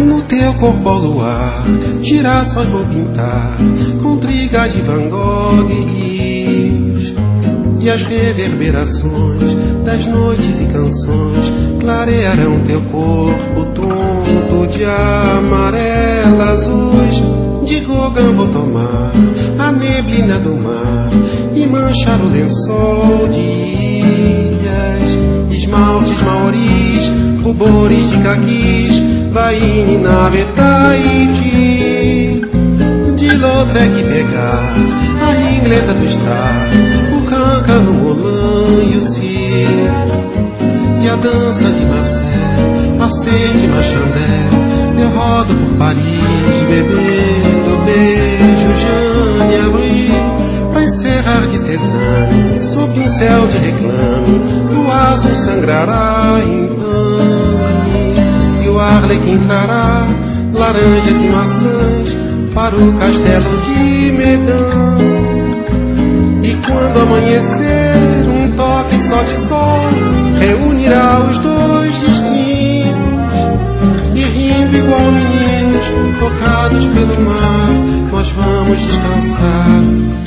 No teu corpo ao luar, girassóis vou pintar, com triga de Van Gogh e rios. E as reverberações das noites e canções clarearão teu corpo tonto de amarela azuis. De Gauguin vou tomar a neblina do mar e manchar o lençol de ilhas. Esmaltes maoris, rubores de caquis, Vaine na Tahiti. De Lautrec pegar a inglesa do estar, o canca no Moulin e o circo. E a dança de Marcel acende uma chandelle. Eu rodo por Paris bebendo beijo Jeanne Abri, pra encerrar de Cézanne sob um céu de reclame. O azul sangrará em pane e o Arlequim trará laranjas e maçãs para o castelo de Medan. E quando amanhecer, um toque só de sol reunirá os dois destinos. E rindo igual meninos, tocados pelo mar, nós vamos descansar,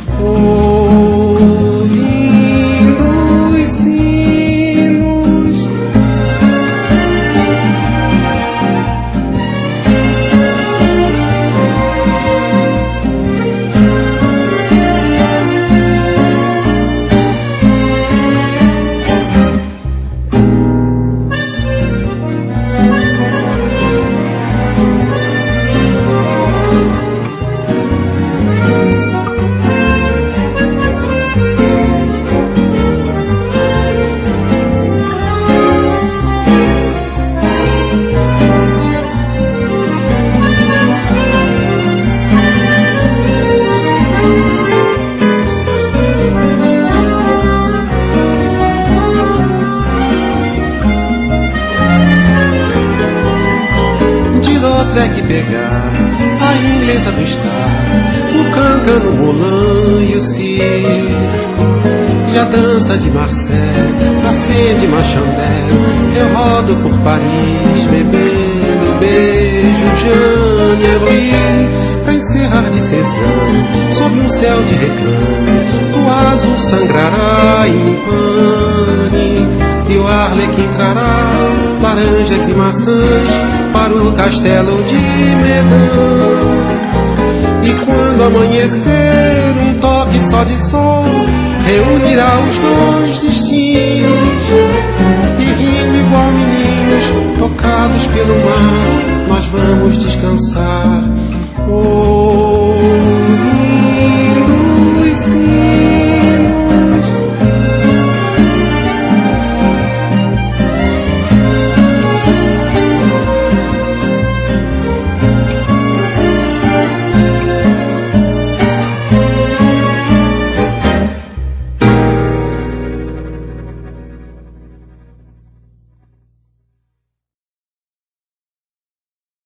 ouvindo os sinos. Que pegar a inglesa do estar, o canca no Moulin e o circo. E a dança de Marcel acende uma chandelle. Eu rodo por Paris bebendo beijo Jeanne Abri, pra encerrar de Cézanne sob um céu de reclame. O azul sangrará em pane e o Arlequim trará laranjas e maçãs para o castelo de Medan. E quando amanhecer, um toque só de sol reunirá os dois destinos.